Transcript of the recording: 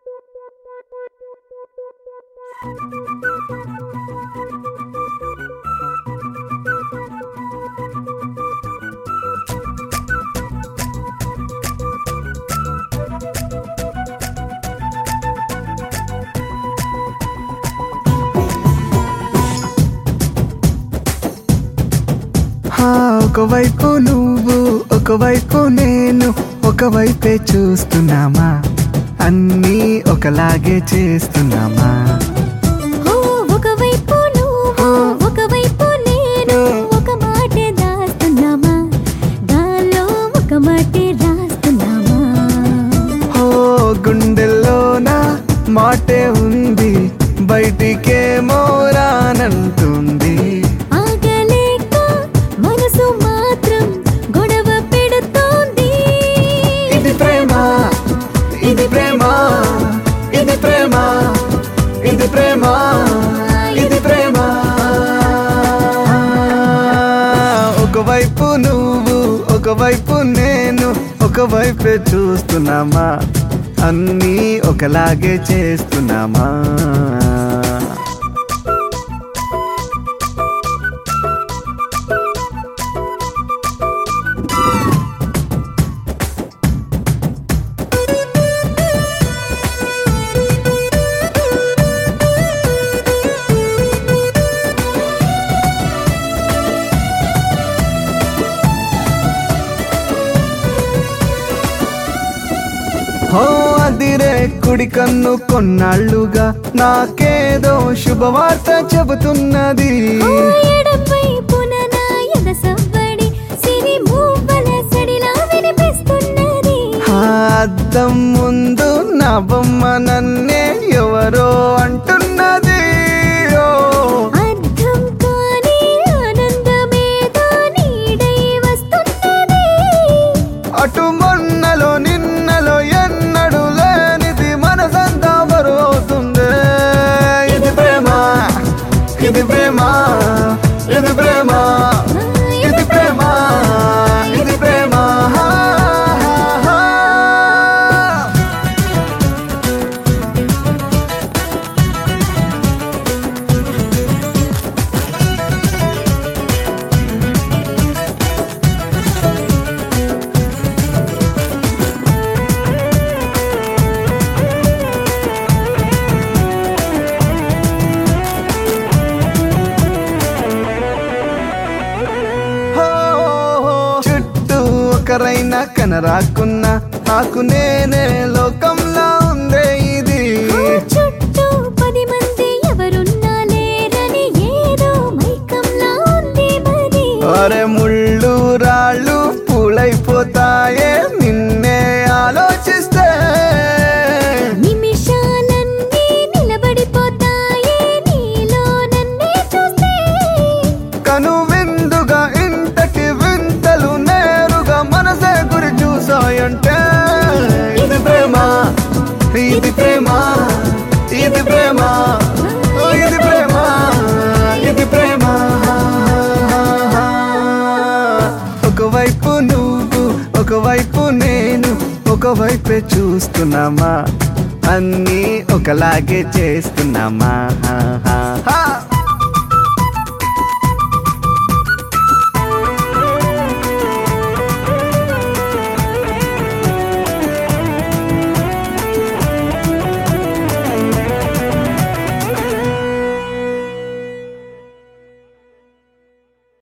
ఒకవైపు నువ్వు ఒకవైపు నేను ఒకవైపే చూస్తున్నామా, అన్నీ ఒకలాగే చేస్తున్నామా? ఒకవైపు నువ్వు ఒకవైపు నేను ఒక మాటే దాస్తున్నామా, గాల్లో ఒక మాటే రాస్తున్నామా? గుండెల్లోన మాటే ఉంది, బయటికేమో రానంటుంది. ఇది ప్రేమ ఇది ప్రేమ ఇది ప్రేమ ఇది ప్రేమ. ఒకవైపు నువ్వు ఒకవైపు నేను ఒకవైపే చూస్తున్నామా, అన్నీ ఒకలాగే చేస్తున్నామా? అదిరే కుడి కన్ను కొన్నాళ్ళుగా నాకేదో శుభవార్త చెబుతున్నది. అద్దం ముందు నా బొమ్మ నన్నే ఎవరో అంటున్నది. అటు మొన్నలో నిన్నలో ఎన్నడు లేనిది మనసంతా బరువుతుంది. ఇది ప్రేమ ఇది ప్రేమ ఇది ప్రేమ ఇది ప్రేమ ఇది ప్రేమ. ఒకరైనా కనరాకున్నా నాకు నేనే లోకంలా ఉందే ఇది. చుట్టూ 10 మంది ఎవరున్నా లేరని ఏదో మైకంలా ఉంది మరి. అరే ముళ్ళు రాళ్ళు పూలైపోతాయే నిన్నే ఆలోచిస్తే, నిమిషాలన్నీ నిలబడిపోతాయే నీలో నన్నే చూస్తే. కను విందుగా ఇంతటి వింతలు నేరుగా మనసే గురి చూసాయంటే. ఇది ప్రేమ ఇది ప్రేమ ఇది ప్రేమ ఇది ప్రేమ ఇది ప్రేమ. ఒకవైపు నువ్వు ఒకవైపు నేను ఒకవైపే చూస్తున్నామా, అన్నీ ఒకలాగే చేస్తున్నామా?